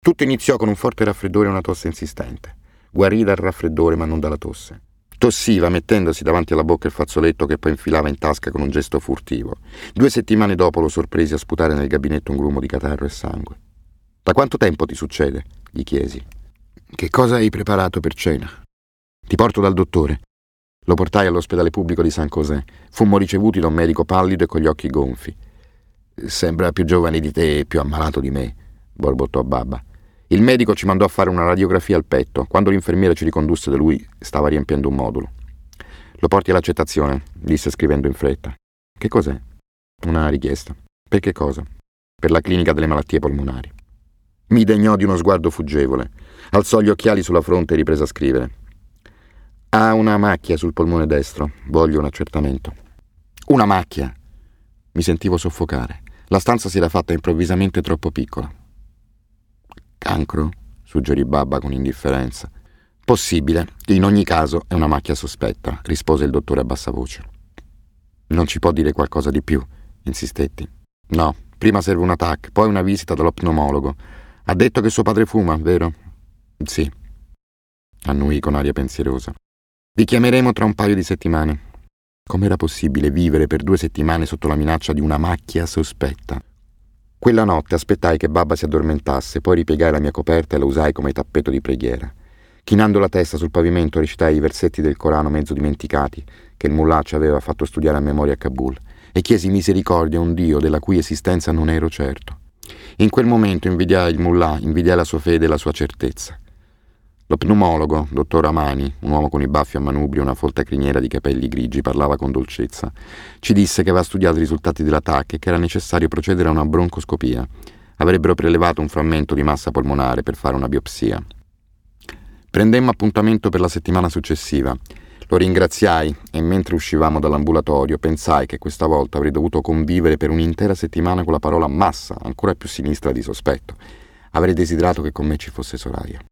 Tutto iniziò con un forte raffreddore e una tosse insistente. Guarì dal raffreddore ma non dalla tosse. Tossiva mettendosi davanti alla bocca il fazzoletto che poi infilava in tasca con un gesto furtivo. 2 settimane dopo lo sorpresi a sputare nel gabinetto un grumo di catarro e sangue. «Da quanto tempo ti succede?» gli chiesi. «Che cosa hai preparato per cena?» «Ti porto dal dottore». Lo portai all'ospedale pubblico di San José. Fummo ricevuti da un medico pallido e con gli occhi gonfi. «Sembra più giovane di te e più ammalato di me», borbottò Babba. Il medico ci mandò a fare una radiografia al petto. Quando l'infermiera ci ricondusse da lui, stava riempiendo un modulo. «Lo porti all'accettazione», disse scrivendo in fretta. «Che cos'è?» «Una richiesta». «Per che cosa?» «Per la clinica delle malattie polmonari». Mi degnò di uno sguardo fuggevole. Alzò gli occhiali sulla fronte e riprese a scrivere. «Ha una macchia sul polmone destro. Voglio un accertamento». «Una macchia!» Mi sentivo soffocare. La stanza si era fatta improvvisamente troppo piccola. «Cancro?» suggerì Babba con indifferenza. «Possibile. In ogni caso è una macchia sospetta», rispose il dottore a bassa voce. «Non ci può dire qualcosa di più?» insistetti. «No, prima serve una TAC, poi una visita dallo pneumologo. Ha detto che suo padre fuma, vero?» «Sì», annuì con aria pensierosa. «Vi chiameremo tra un paio di settimane». Com'era possibile vivere per 2 settimane sotto la minaccia di una macchia sospetta? Quella notte aspettai che Babba si addormentasse, poi ripiegai la mia coperta e la usai come tappeto di preghiera. Chinando la testa sul pavimento recitai i versetti del Corano mezzo dimenticati che il mullah ci aveva fatto studiare a memoria a Kabul e chiesi misericordia a un Dio della cui esistenza non ero certo. In quel momento invidiai il mullah, invidiai la sua fede e la sua certezza. Lo pneumologo, dottor Amani, un uomo con i baffi a manubrio e una folta criniera di capelli grigi, parlava con dolcezza. Ci disse che aveva studiato i risultati della TAC e che era necessario procedere a una broncoscopia. Avrebbero prelevato un frammento di massa polmonare per fare una biopsia. Prendemmo appuntamento per la settimana successiva. Lo ringraziai e mentre uscivamo dall'ambulatorio pensai che questa volta avrei dovuto convivere per un'intera settimana con la parola massa, ancora più sinistra di sospetto. Avrei desiderato che con me ci fosse Soraya.